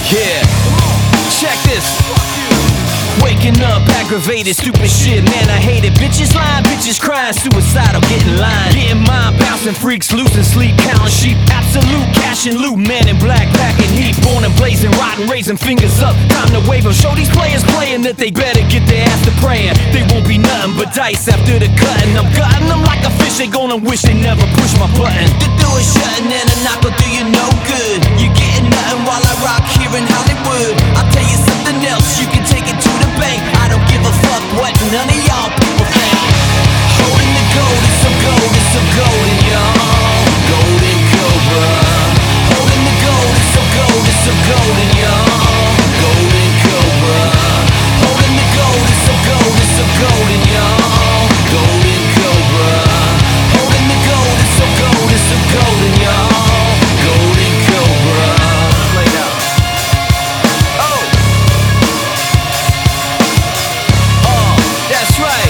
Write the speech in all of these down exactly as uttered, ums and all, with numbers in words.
Yeah, check this. Waking up, aggravated, stupid shit, man, I hate it. Bitches lying, bitches crying, suicidal, getting lined. Getting mind, bouncing freaks, losing sleep, counting sheep. Absolute cash and loot, man in black, packing heat. Born and blazing, rotten, raising fingers up. Time to wave them, show these players playing that they better get their ass to praying. They won't be nothing but dice after the cutting. I'm gutting them like a fish, they gonna wish they never pushed my button. The door is shutting and a knock will do you no good. You're getting nothing while I rock here in Hollywood. I'll tell you something else, you can take it to the bank. I don't give a fuck what none of y'all people think. Holding the gold, it's so gold, it's so golden, y'all. Golden Cobra. Holding the gold, it's so gold, it's so golden, y'all. Golden Cobra. Holding the gold, it's so gold, it's so golden, y'all. Golden Cobra. Holding the gold, it's so gold, it's so golden, y'all. Golden Cobra. Play now. Oh. That's right.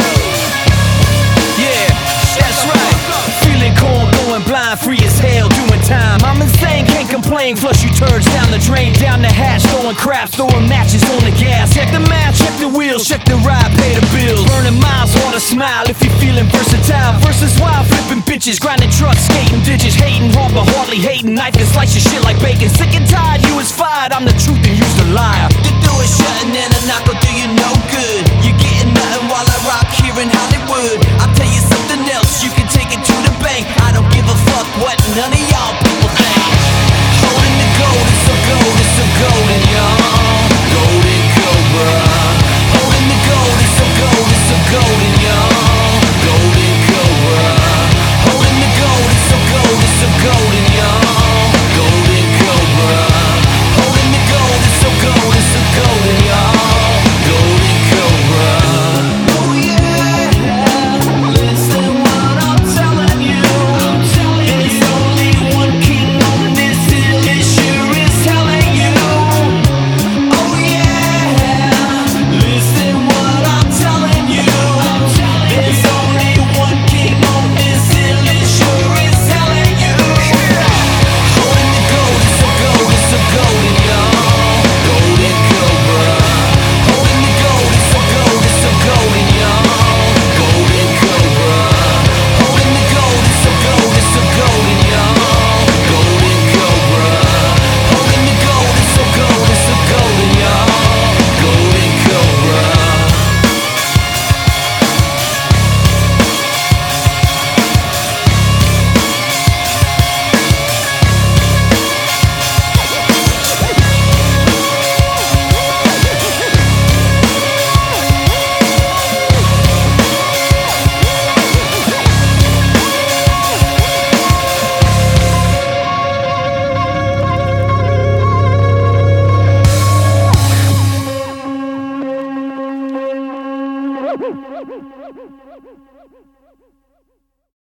Yeah, that's right. Feeling cold, going blind, free as hell, doing time. I'm insane, can't complain. Flush you turds down the drain, down the hatch, throwing craps, throwing matches on the gas. Check the match, check the wheels, check the ride, pay the bills. Burning miles, wanna smile if you're feeling versatile. Versus wild, flipping bitches, grinding trucks, skating ditches, hating hard but hardly hating. Knife can slice your shit like bacon. Sick and tired, you was fired. I'm the truth and used to lie.